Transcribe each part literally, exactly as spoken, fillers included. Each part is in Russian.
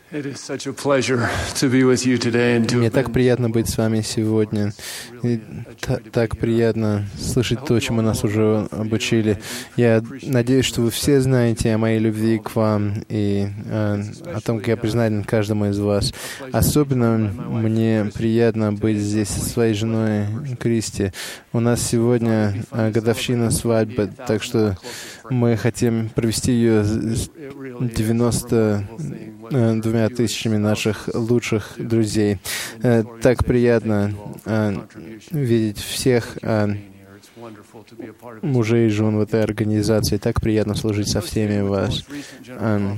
Мне так приятно быть с вами сегодня. И та- так приятно слышать то, чему нас уже обучили. Я надеюсь, что вы все знаете о моей любви к вам и э, о том, как я признателен каждому из вас. Особенно мне приятно быть здесь со своей женой Кристи. У нас сегодня э, годовщина свадьбы, так что мы хотим провести ее с девяноста двумя тысячами наших лучших друзей. Э, так приятно э, видеть всех э, мужей и жен в этой организации. Так приятно служить со всеми вас. Э,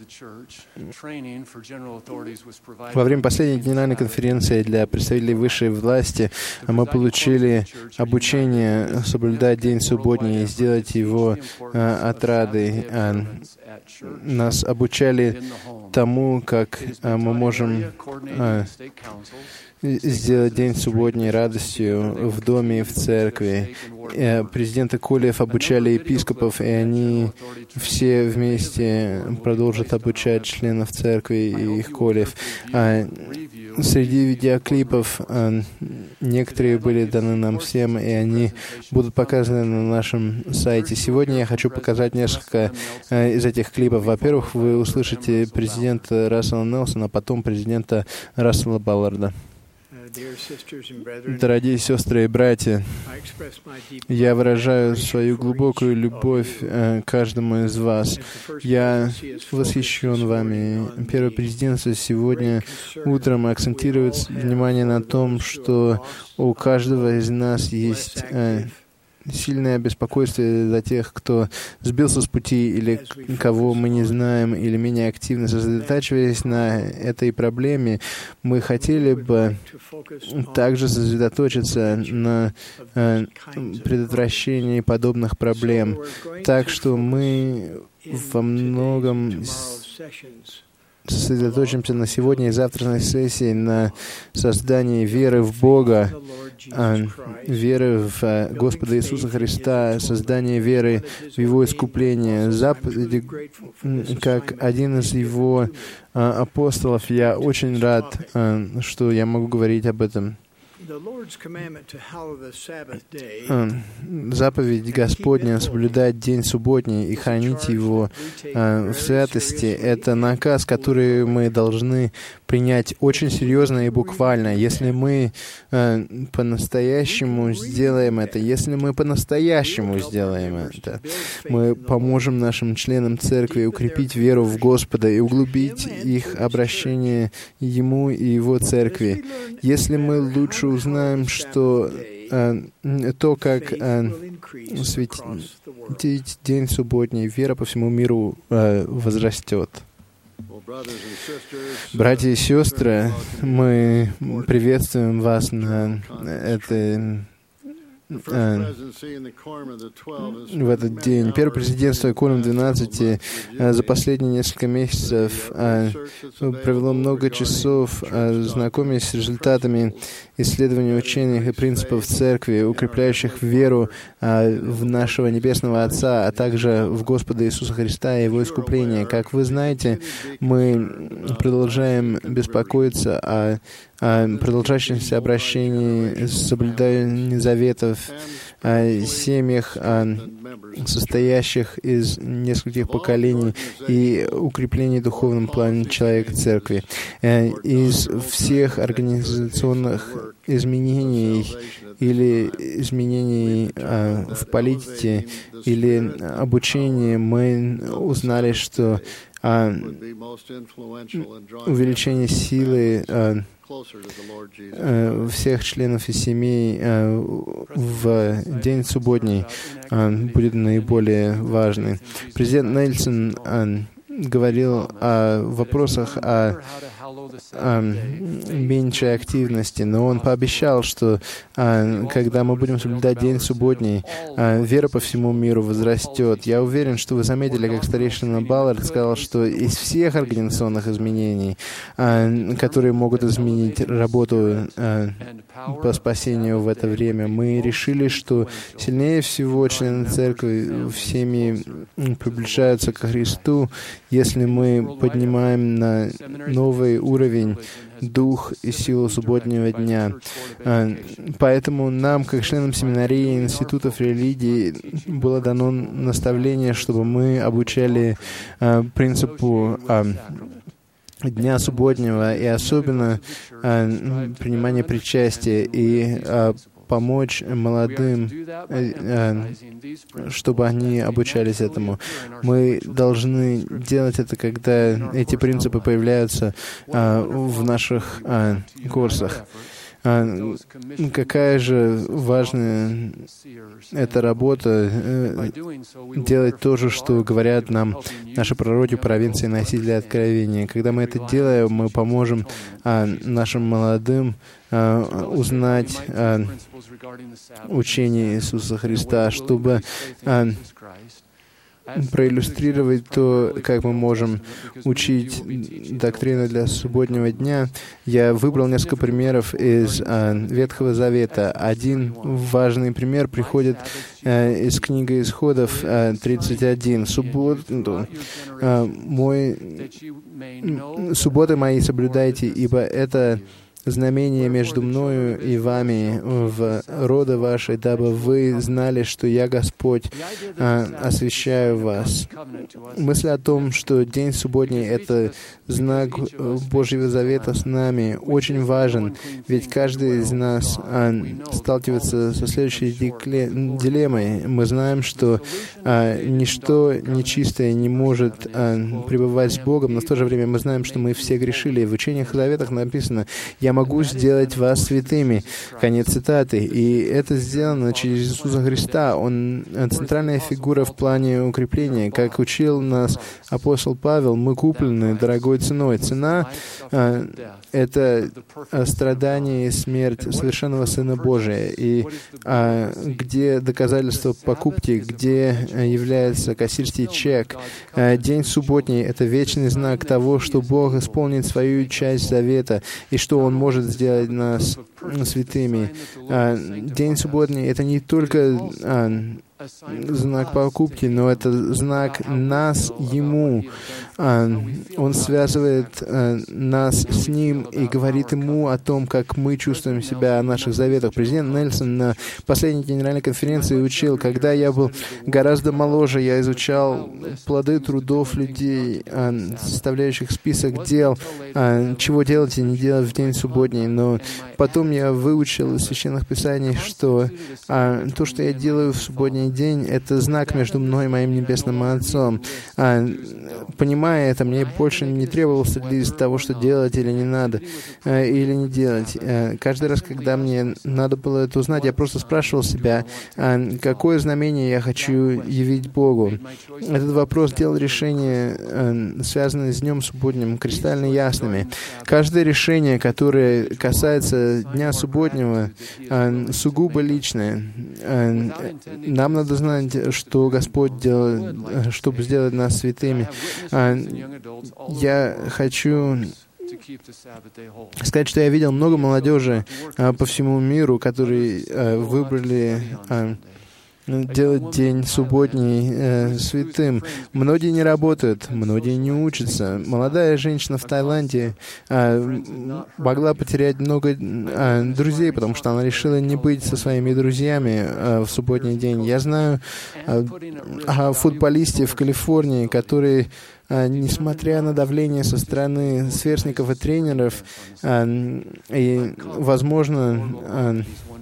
во время последней генеральной конференции для представителей высшей власти мы получили обучение соблюдать день субботний и сделать его э, отрадой. Э, нас обучали тому, как э, мы можем э, сделать день субботний радостью в доме и в церкви. Э, президенты Колиев обучали епископов, и они все вместе продолжат обучать членов церкви и их Колиев. А среди видеоклипов э, некоторые были даны нам всем, и они будут показаны на нашем сайте. Сегодня я хочу показать несколько э, из этих клипов. Во-первых, вы услышите президента Рассела Нелсона, а потом президента Рассела Балларда. Дорогие сестры и братья, я выражаю свою глубокую любовь э, каждому из вас. Я восхищен вами. Первое президентство сегодня утром акцентирует внимание на том, что у каждого из нас есть э, сильное беспокойство за тех, кто сбился с пути или кого мы не знаем, или менее активно. Сосредотачиваясь на этой проблеме, мы хотели бы также сосредоточиться на э, предотвращении подобных проблем. Так что мы во многом сосредоточимся на сегодня и завтрашней сессии на создании веры в Бога, веры в Господа Иисуса Христа, создание веры в Его искупление. Заповеди, как один из Его апостолов, я очень рад, что я могу говорить об этом. Заповедь Господня соблюдать день субботний и хранить его э, в святости — это наказ, который мы должны принять очень серьезно и буквально. Если мы э, по-настоящему сделаем это, если мы по-настоящему сделаем это, мы поможем нашим членам церкви укрепить веру в Господа и углубить их обращение Ему и Его церкви. Если мы лучше узнаем, что э, то, как э, светить день субботний, вера по всему миру э, возрастет. Братья и сестры, мы приветствуем вас на этой в этот день. Первое президентство Кворум двенадцати за последние несколько месяцев провело много часов, знакомясь с результатами исследований учений и принципов церкви, укрепляющих веру в нашего Небесного Отца, а также в Господа Иисуса Христа и Его искупление. Как вы знаете, мы продолжаем беспокоиться о о продолжающемся обращении, соблюдании заветов, о семьях, о состоящих из нескольких поколений и укреплении в духовном плане человека церкви. Из всех организационных изменений или изменений э, в политике или обучении мы узнали, что э, увеличение силы э, э, всех членов и семей э, в день субботний э, будет наиболее важным. Президент Нельсон э, говорил о вопросах о а, меньшей активности, но он пообещал, что а, когда мы будем соблюдать день субботний, а, вера по всему миру возрастет. Я уверен, что вы заметили, как старейшина Баллард сказал, что из всех организационных изменений, а, которые могут изменить работу а, по спасению в это время, мы решили, что сильнее всего члены церкви всеми приближаются ко Христу, если мы поднимаем на новый уровень дух и силу субботнего дня. Поэтому нам, как членам семинарии и институтов религии, было дано наставление, чтобы мы обучали принципу Дня субботнего и особенно принимания причастия и помочь молодым, чтобы они обучались этому. Мы должны делать это, когда эти принципы появляются в наших курсах. Какая же важная эта работа, делать то же, что говорят нам наши пророки, провинции, носители откровения. Когда мы это делаем, мы поможем нашим молодым узнать учение Иисуса Христа, чтобы проиллюстрировать то, как мы можем учить доктрину для субботнего дня. Я выбрал несколько примеров из а, Ветхого Завета. Один важный пример приходит а, из книги Исходов а, тридцать один. Субботу, а, мой, субботы мои соблюдайте, ибо это знамение между мною и вами в роды ваши, дабы вы знали, что я Господь, а, освящаю вас. Мысль о том, что день субботний — это знак Божьего завета с нами, очень важен, ведь каждый из нас а, сталкивается со следующей дилеммой. Мы знаем, что а, ничто нечистое не может а, пребывать с Богом, но в то же время мы знаем, что мы все грешили. В учениях и заветах написано: «Я могу сделать вас святыми». Конец цитаты. И это сделано через Иисуса Христа. Он центральная фигура в плане укрепления. Как учил нас апостол Павел, мы куплены дорогой ценой. Цена а, — это страдание и смерть совершенного Сына Божия. И а, где доказательство покупки, где является кассирский чек. А, день субботний — это вечный знак того, что Бог исполнит свою часть завета и что Он может сделать нас святыми. А, день субботний — это не только а, знак покупки, но это знак нас Ему. А, он связывает а, нас с Ним и говорит Ему о том, как мы чувствуем себя, о наших заветах. Президент Нельсон на последней генеральной конференции учил: когда я был гораздо моложе, я изучал плоды трудов людей, а, составляющих список дел, а, чего делать и не делать в день субботний. Но потом я выучил из Священных Писаний, что а, то, что я делаю в субботний день, это знак между мной и моим Небесным Отцом. А, понимая это, мне больше не требовалось лист того, что делать или не надо, а, или не делать. А, каждый раз, когда мне надо было это узнать, я просто спрашивал себя, а, какое знамение я хочу явить Богу. Этот вопрос делал решения, а, связанные с Днем Субботним, кристально ясными. Каждое решение, которое касается Дня Субботнего, а, сугубо личное. А, нам надо знать, что Господь делает, чтобы сделать нас святыми. Я хочу сказать, что я видел много молодежи по всему миру, которые выбрали делать день субботний э, святым. Многие не работают, многие не учатся. Молодая женщина в Таиланде э, могла потерять много э, друзей, потому что она решила не быть со своими друзьями э, в субботний день. Я знаю э, о футболисте в Калифорнии, который, э, несмотря на давление со стороны сверстников и тренеров, э, и, возможно, э,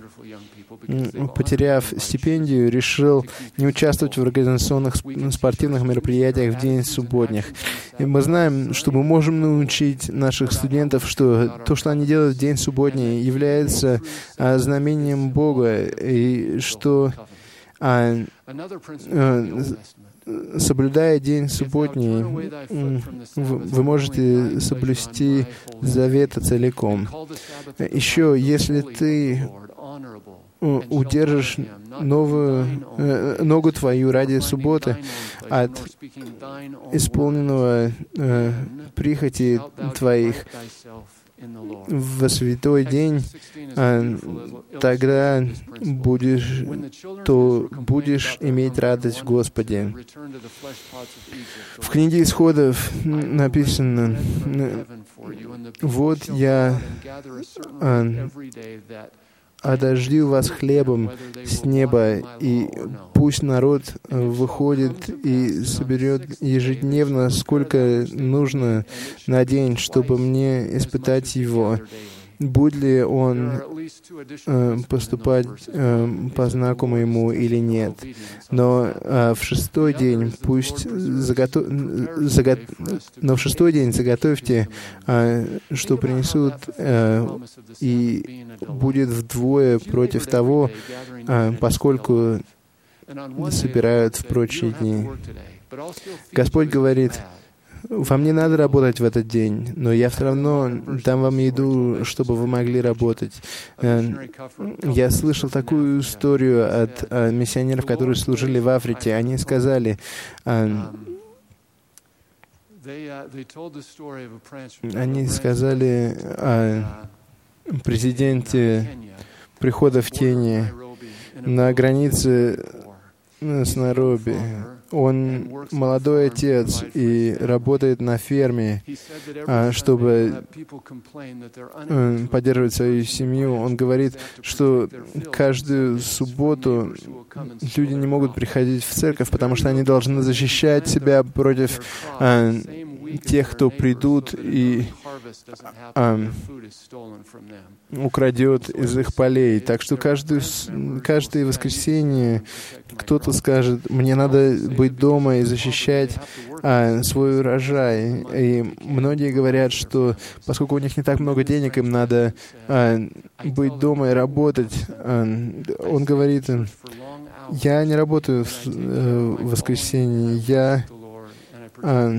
потеряв стипендию, решил не участвовать в организационных спортивных мероприятиях в день субботних. И мы знаем, что мы можем научить наших студентов, что то, что они делают в день субботний, является а, знамением Бога, и что а, а, соблюдая день субботний, вы можете соблюсти завета целиком. Еще, если ты удержишь новую, ногу твою ради субботы от исполненного э, прихоти твоих в святой день, а, тогда будешь, то будешь иметь радость в Господе. В книге Исходов написано: «Вот я а, одождил вас хлебом с неба, и пусть народ выходит и соберет ежедневно, сколько нужно на день, чтобы мне испытать его, будет ли он э, поступать э, по знаку моему или нет. Но э, в шестой день пусть заготов... Заго... Но в шестой день заготовьте, э, что принесут, э, и будет вдвое против того, э, поскольку собирают в прочие дни». Господь говорит: «Вам не надо работать в этот день, но я все равно дам вам еду, чтобы вы могли работать». Я слышал такую историю от миссионеров, которые служили в Африке. Они сказали, они сказали о президенте прихода в Кении на границе с Найроби. Он молодой отец и работает на ферме, чтобы поддерживать свою семью. Он говорит, что каждую субботу люди не могут приходить в церковь, потому что они должны защищать себя против а, тех, кто придут и а, украдет из их полей. Так что каждое, каждое воскресенье кто-то скажет: «Мне надо быть дома и защищать а, свой урожай». И многие говорят, что поскольку у них не так много денег, им надо а, быть дома и работать. А, он говорит: «Я не работаю в, э, в воскресенье, я а,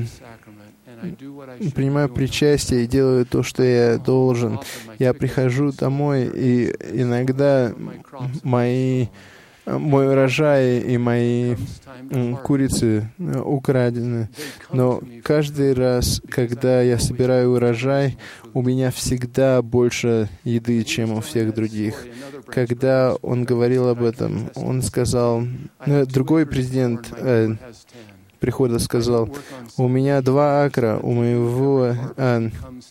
принимаю причастие и делаю то, что я должен. Я прихожу домой, и иногда мои, мой урожай и мои курицы украдены. Но каждый раз, когда я собираю урожай, у меня всегда больше еды, чем у всех других». Когда он говорил об этом, он сказал, другой президент э, прихода сказал: «У меня два акра, у моего а,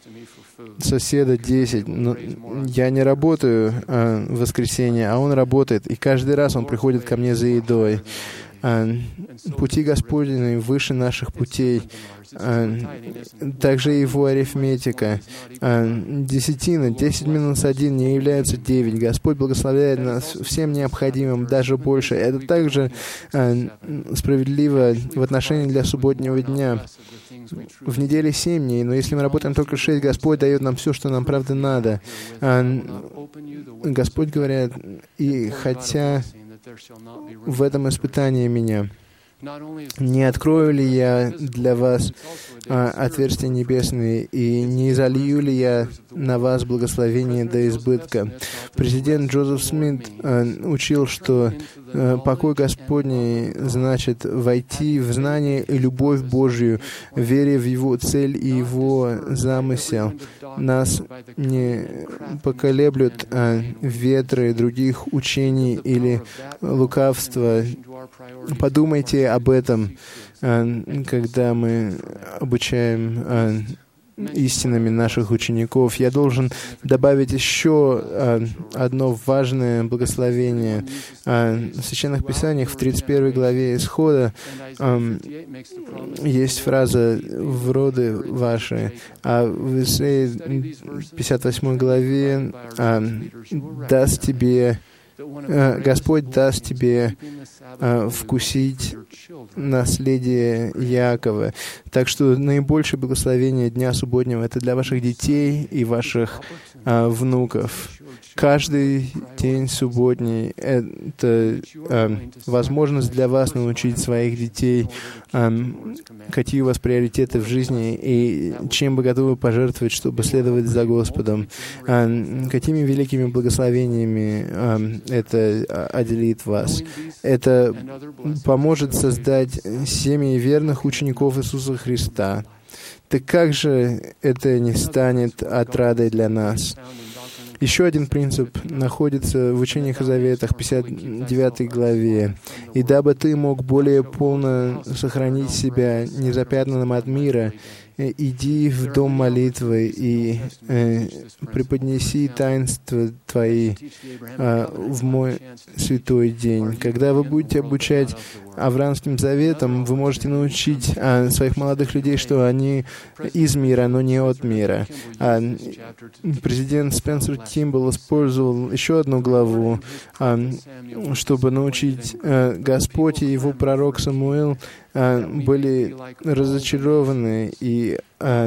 соседа десять, но я не работаю а, в воскресенье, а он работает, и каждый раз он приходит ко мне за едой». А, пути Господни выше наших путей. А, также его арифметика. А, десятина, десять минус один не является девять. Господь благословляет нас всем необходимым, даже больше. Это также а, справедливо в отношении для субботнего дня. В неделе семь дней, но если мы работаем только шесть, Господь дает нам все, что нам правда надо. А, Господь говорит: «И хотя в этом испытании меня, не открою ли я для вас а, отверстия небесные, и не залью ли я на вас благословение до избытка?» Президент Джозеф Смит а, учил, что а, покой Господний значит войти в знание и любовь Божью, вере в Его цель и Его замысел. Нас не поколеблют а, ветры других учений или лукавства. Подумайте об этом, когда мы обучаем истинами наших учеников. Я должен добавить еще одно важное благословение. В Священных Писаниях, в тридцать первой главе Исхода, есть фраза «в роды ваши», а в Исаии пятьдесят восьмой главе «даст тебе Господь даст тебе вкусить наследие Якова. Так что наибольшее благословение Дня Субботнего — это для ваших детей и ваших а, внуков. Каждый день субботний — это а, возможность для вас научить своих детей, а, какие у вас приоритеты в жизни и чем вы готовы пожертвовать, чтобы следовать за Господом. А, какими великими благословениями а, это отделит вас. Это поможет создать семьи верных учеников Иисуса Христа. Так как же это не станет отрадой для нас? Еще один принцип находится в Учениях и Заветах, пятьдесят девятой главе. «И дабы ты мог более полно сохранить себя незапятнанным от мира, иди в дом молитвы и э, преподнеси таинства твои э, в мой святой день». Когда вы будете обучать Авраамским заветам, вы можете научить э, своих молодых людей, что они из мира, но не от мира. А президент Спенсер Кимбл использовал еще одну главу, э, чтобы научить э, Господь и его пророк Самуил были разочарованы и а,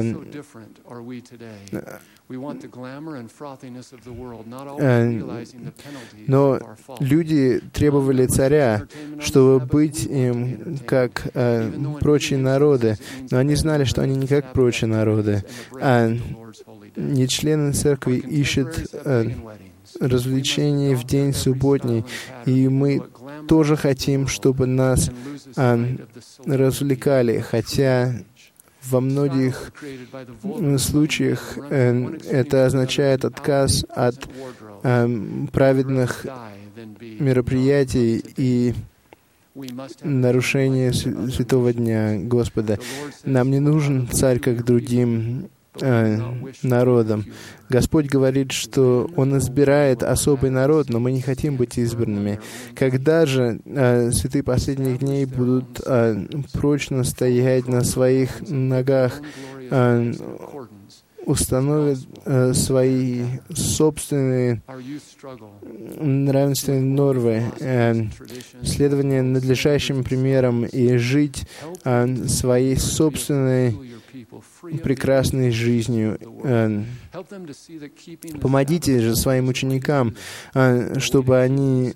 но люди требовали царя, чтобы быть им как а, прочие народы, но они знали, что они не как прочие народы, а не члены церкви ищут а, развлечений в день субботний, и мы тоже хотим, чтобы нас а, развлекали, хотя во многих случаях э, это означает отказ от э, праведных мероприятий и нарушение святого дня Господа. Нам не нужен царь, как другим э, народам. Господь говорит, что Он избирает особый народ, но мы не хотим быть избранными. Когда же э, святые последних дней будут э, прочно стоять на своих ногах, э, установят э, свои собственные нравственные нормы, э, следование надлежащим примерам и жить э, своей собственной прекрасной жизнью. Помогите же своим ученикам, чтобы они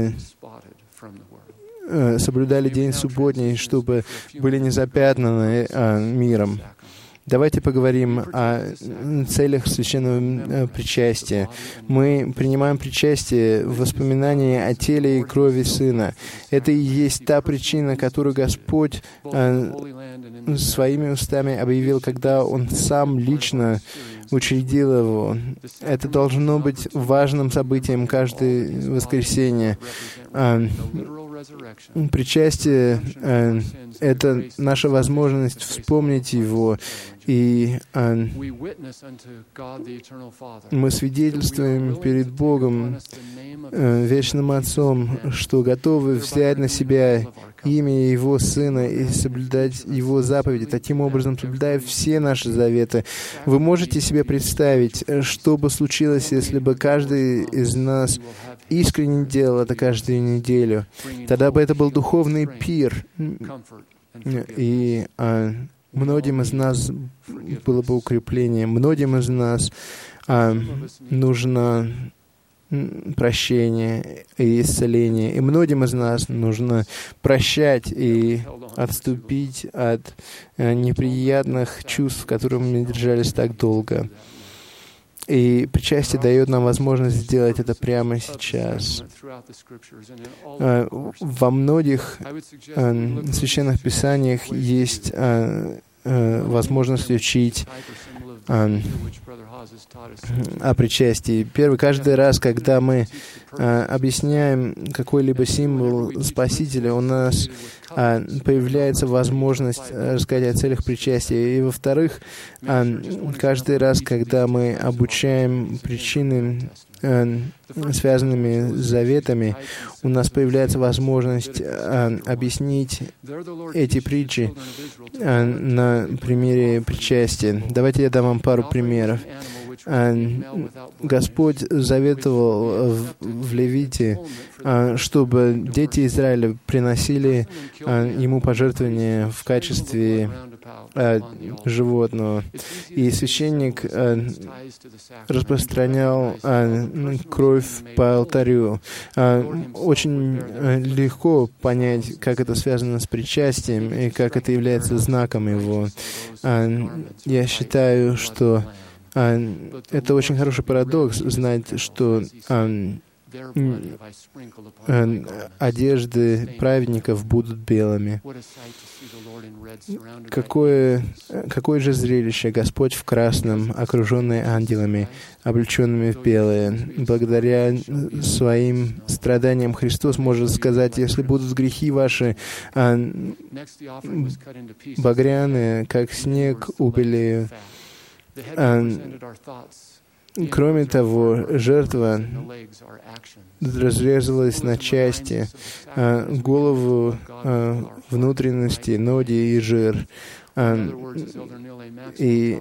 соблюдали день субботний, чтобы были не запятнаны миром. Давайте поговорим о целях священного причастия. Мы принимаем причастие в воспоминании о теле и крови Сына. Это и есть та причина, которую Господь э, своими устами объявил, когда Он Сам лично учредил его. Это должно быть важным событием каждое воскресенье. Э, причастие э, — это наша возможность вспомнить Его. И э, мы свидетельствуем перед Богом, э, Вечным Отцом, что готовы взять на себя имя Его Сына и соблюдать Его заповеди, таким образом соблюдая все наши заветы. Вы можете себе представить, что бы случилось, если бы каждый из нас искренне делал это каждую неделю? Тогда бы это был духовный пир. И э, многим из нас было бы укрепление, многим из нас а, нужно прощение и исцеление, и многим из нас нужно прощать и отступить от а, неприятных чувств, которыми мы держались так долго. И причастие дает нам возможность сделать это прямо сейчас. Во многих э, священных писаниях есть э, э, возможность учить э, о причастии. Первый, каждый раз, когда мы э, объясняем какой-либо символ Спасителя, у нас э, появляется возможность рассказать о целях причастия. И, во-вторых, э, каждый раз, когда мы обучаем причины, э, связанными с заветами, у нас появляется возможность э, объяснить эти притчи э, на примере причастия. Давайте я дам вам пару примеров. Господь заветовал в, в Левите, чтобы дети Израиля приносили Ему пожертвования в качестве животного. И священник распространял кровь по алтарю. Очень легко понять, как это связано с причастием и как это является знаком его. Я считаю, что это очень хороший парадокс, знать, что одежды праведников будут белыми. Какое, какое же зрелище! Господь в красном, окруженный ангелами, облеченными в белое. Благодаря своим страданиям Христос может сказать: если будут грехи ваши а, багряные, как снег, убелеют. А, Кроме того, жертва разрезалась на части, голову, внутренности, ноги и жир. И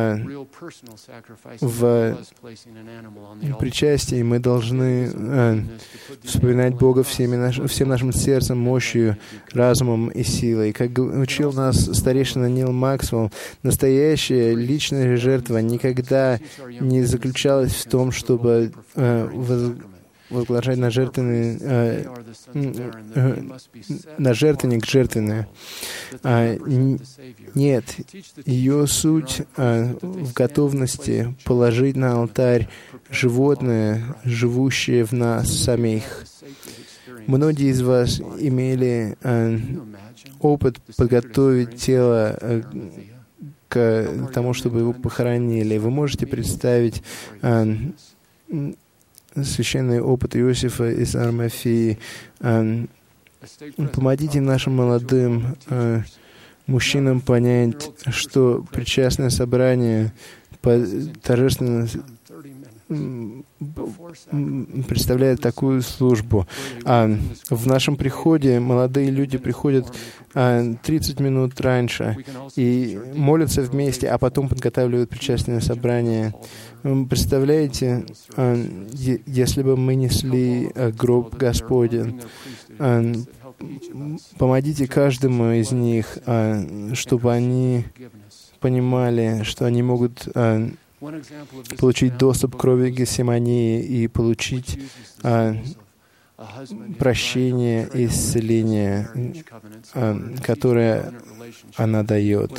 в причастии мы должны вспоминать Бога всеми наш, всем нашим сердцем, мощью, разумом и силой. Как учил нас старейшина Нил Максвелл, настоящая личная жертва никогда не заключалась в том, чтобы возглашать на жертвенный, э, э, на жертвенник жертвенное. А, нет, ее суть а, в готовности положить на алтарь животное, живущее в нас самих. Многие из вас имели а, опыт подготовить тело а, к тому, чтобы его похоронили. Вы можете представить а, священный опыт Иосифа из Армафии. Помогите нашим молодым мужчинам понять, что причастное собрание торжественно представляет такую службу. А в нашем приходе молодые люди приходят тридцать минут раньше и молятся вместе, а потом подготавливают причастное собрание. Представляете, если бы мы несли гроб Господень, помогите каждому из них, чтобы они понимали, что они могут получить доступ к крови Гефсимании и получить а, прощение и исцеление, а, которое она дает.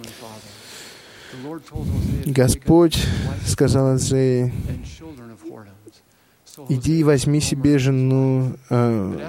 Господь сказал Азее: «Иди и возьми себе жену, э,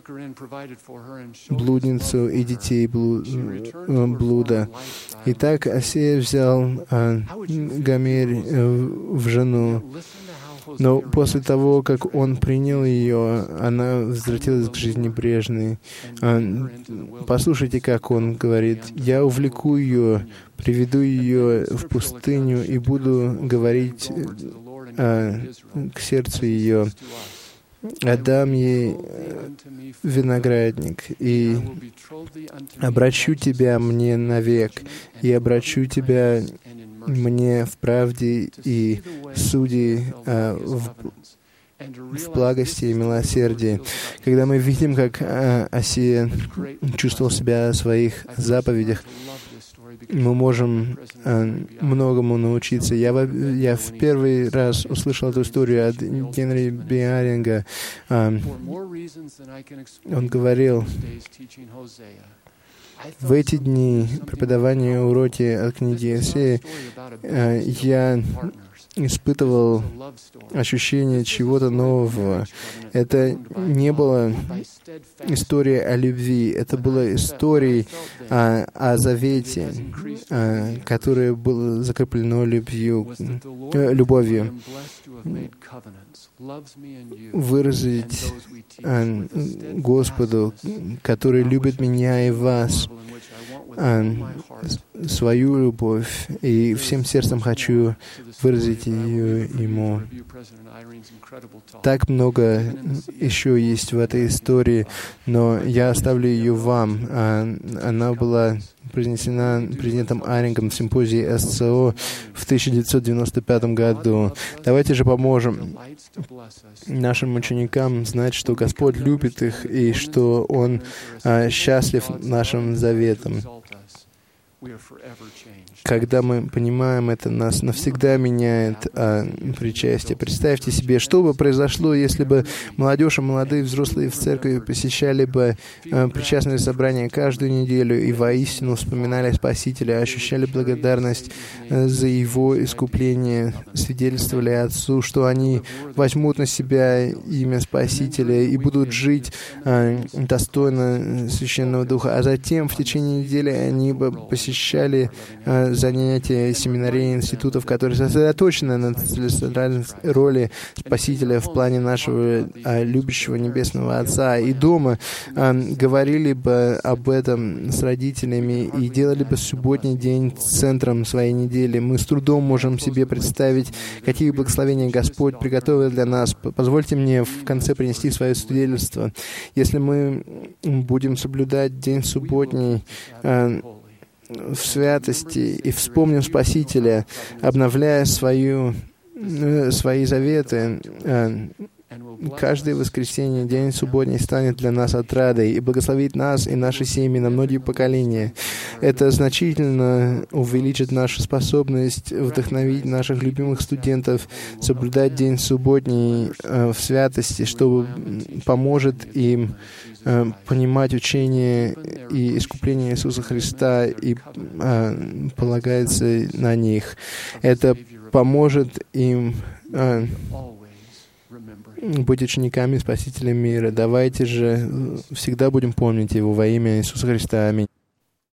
блудницу и детей блу, э, блуда». Итак, Осея взял э, Гомер э, в жену, но после того, как он принял ее, она возвратилась к жизни прежней. Э, послушайте, как он говорит: «Я увлеку ее, приведу ее в пустыню и буду говорить А, к сердцу ее, отдам ей виноградник, и обращу тебя мне навек, и обращу тебя мне в правде и суде, а, в, в благости и милосердии». Когда мы видим, как а, Осия чувствовал себя о своих заповедях, мы можем э, многому научиться. Я, я в первый раз услышал эту историю от Генри Биаринга. Э, он говорил: в эти дни преподавания уроки от книги Осеи э, я испытывал ощущение чего-то нового. Это не была история о любви, это была история о, о завете, о, которое было закреплено любвью, э, любовью. Выразить э, Господу, который любит меня и вас, э, свою любовь, и всем сердцем хочу выразить ее Ему. Так много еще есть в этой истории, но я оставлю ее вам. Она была произнесена президентом Арингом в симпозии эс цэ о в тысяча девятьсот девяносто пятом году. Давайте же поможем нашим ученикам знать, что Господь любит их и что Он а, счастлив нашим заветом. Когда мы понимаем это, нас навсегда меняет а, причастие. Представьте себе, что бы произошло, если бы молодежь и молодые взрослые в церкви посещали бы а, причастные собрания каждую неделю и воистину вспоминали Спасителя, ощущали благодарность а, за Его искупление, свидетельствовали Отцу, что они возьмут на себя имя Спасителя и будут жить а, достойно Священного Духа. А затем в течение недели они бы посещали а, занятия семинарий, институтов, которые сосредоточены на целесообразной роли Спасителя в плане нашего а, любящего Небесного Отца. И дома а, говорили бы об этом с родителями и делали бы субботний день центром своей недели. Мы с трудом можем себе представить, какие благословения Господь приготовил для нас. Позвольте мне в конце принести свое свидетельство. Если мы будем соблюдать день субботний а, в святости и вспомним Спасителя, обновляя свою, свои заветы, каждое воскресенье, день субботний станет для нас отрадой и благословит нас и наши семьи на многие поколения. Это значительно увеличит нашу способность вдохновить наших любимых студентов соблюдать день субботний в святости, что поможет им понимать учение и искупление Иисуса Христа и а, полагается на них. Это поможет им а, быть учениками Спасителя мира. Давайте же всегда будем помнить Его во имя Иисуса Христа. Аминь.